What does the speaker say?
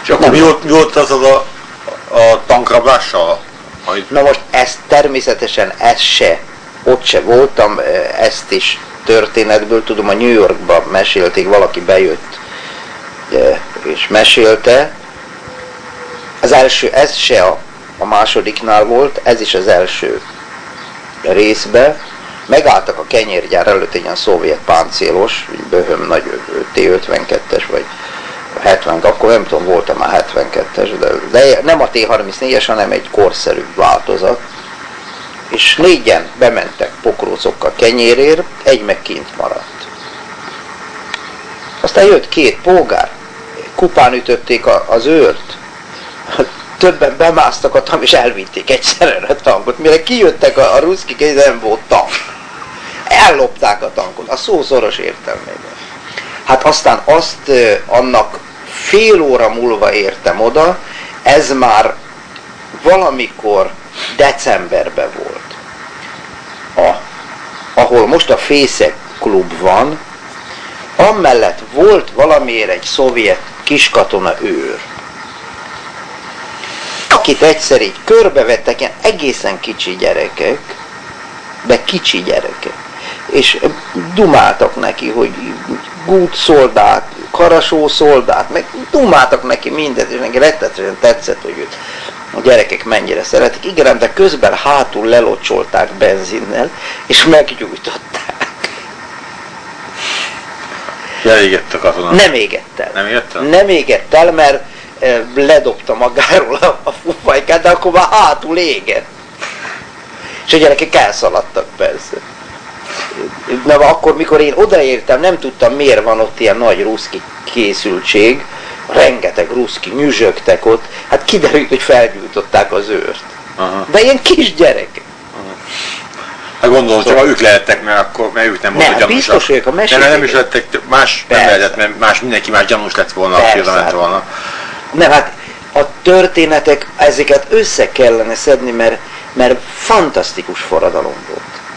És akkor mi volt az a tankrablással? Na most ez természetesen ott se voltam, ezt is történetből tudom, a New Yorkban mesélték, valaki bejött és mesélte. Az első, ez se a másodiknál volt, ez is az első részben. Megálltak a kenyérgyár előtt egy ilyen szovjet páncélos, Böhöm nagy T-52-es vagy 70, akkor nem tudom, voltam már 72-es, de nem a T-34-es, hanem egy korszerű változat. És 4-en bementek pokrócokkal kenyérért, egy meg kint maradt. Aztán jött 2 polgár, kupán ütötték az őrt, többen bemásztak a tank, és elvitték egyszerre a tankot. Mire kijöttek a ruszkik, ez nem volt tank. Ellopták a tankot, a szó szoros értelmében. Hát aztán annak fél óra múlva értem oda, ez már valamikor decemberben volt. Ahol most a Fészek klub van, amellett volt valamiért egy szovjet kiskatona őr, akit egyszer így körbevettek, ilyen egészen kicsi gyerekek, de kicsi gyerekek, és dumáltak neki, hogy gút szoldát, karasó szoldát, meg dumáltak neki mindent, és neki rettetesen tetszett, hogy a gyerekek mennyire szeretik. Igen, de közben hátul lelocsolták benzinnel, és meggyújtották. Elégett a katona? Nem égett el. Nem égett el? Nem égett el, mert ledobta magáról a fufajkát, de akkor már hátul égett. És a gyerekek elszaladtak persze. De akkor, mikor én odaértem, nem tudtam, miért van ott ilyen nagy ruszki készültség, rengeteg ruszki nyüzsögtek ott, hát kiderült, hogy felgyújtották az őrt. Aha. De ilyen kis gyerekek. Hát gondolom, csak ők lehettek, mert ők nem voltak gyanúsak. Biztos ők a mesélték. Nem is lettek, más nem lehetett, mert mindenki más gyanús lett volna, aki oda ment volna. Nem, hát a történetek, ezeket össze kellene szedni, mert fantasztikus forradalom volt.